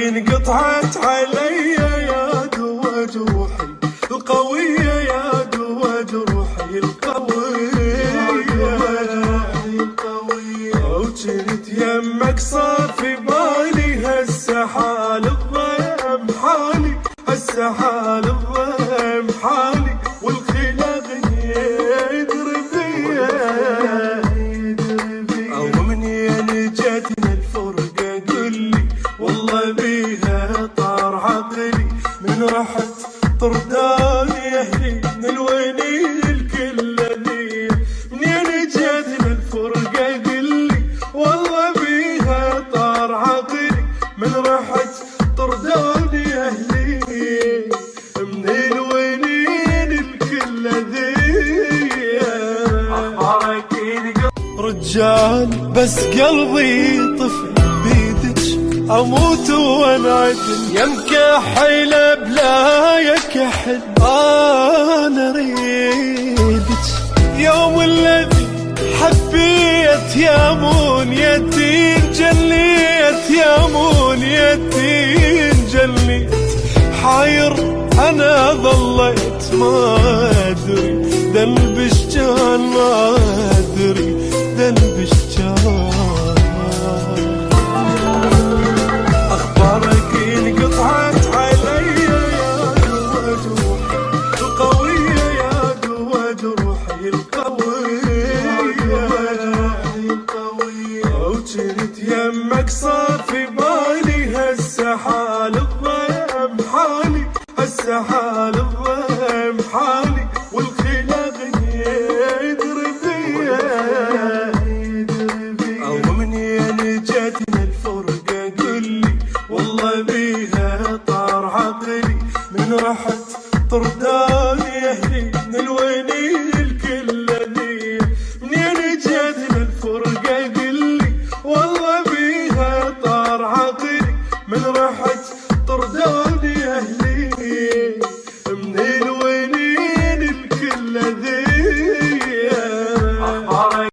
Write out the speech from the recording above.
انقطعت علي يا قوة جروحي القوية، يا قوة جروحي القوية، وجنت يمك صار في بالي هسه حال الضيم حالي، هسه حال الضيم حالي، والخلاق يدري بيا، او منين جتنا الفرقة قلي والله بيها طار عقلي، من رحت طرداني اهلي من الوينين الكل ذي، منين جتنا الفرقة قلي والله بيها طار عقلي، من رحت طرداني اهلي من الوينين الكل ذي. اخبارك رجال بس قلبي طفل بيدك، اموت وانعدل يا مكحله بلا يكحل، انا اريدك يوم الذي حبيت يا منيتي جليت، يا منيتي جليت، حاير انا ظليت ما ادري ذنبش كان، ما ادري ذنبش كان. اخبارك انقطعت علي يا قوة جروحي القوية، يا قوة جروحي القوية، وجنت يمك صار في بالي هسه حال الضيم حالي، هسه حال الضيم حالي، والخلاق يدري بيا، او منين جتنا الفرقة قلي والله بيها طار عقلي، من رحت طرداني اهلي من الوين